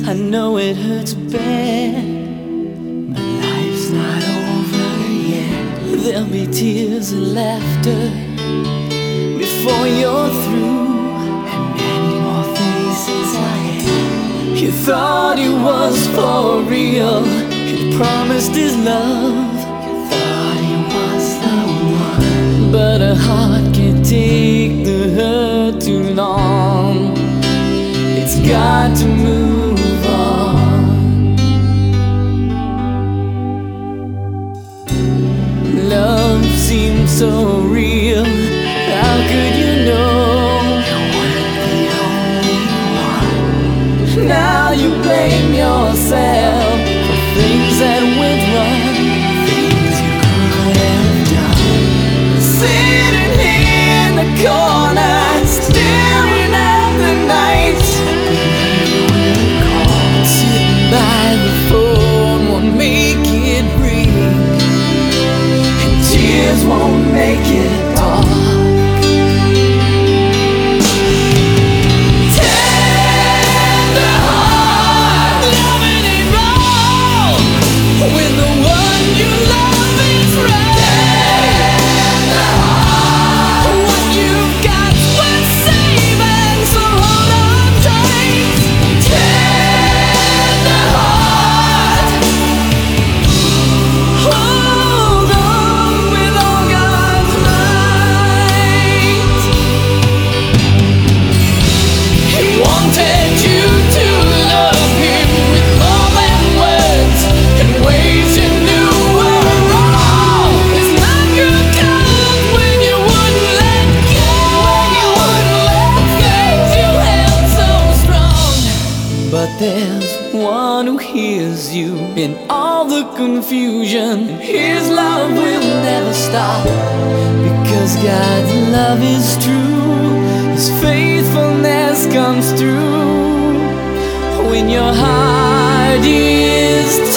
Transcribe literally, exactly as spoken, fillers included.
I know it hurts bad, but life's not over yet. There'll be tears and laughter before you're through, and many more faces ahead. You thought it was for real, he promised his love. You thought he was the one, but a heart can't take the hurt too long. It's got to move on. Love seems so real, how could you know you weren't the only one? Now you blame yourself for things that went wrong, things you could have done. Sitting here in the corner, staring at the night, sitting by the phone won't make it ring, and tears won't make it dark. But there's one who hears you in all the confusion, and his love will never stop, because God's love is true, his faithfulness comes through when your heart is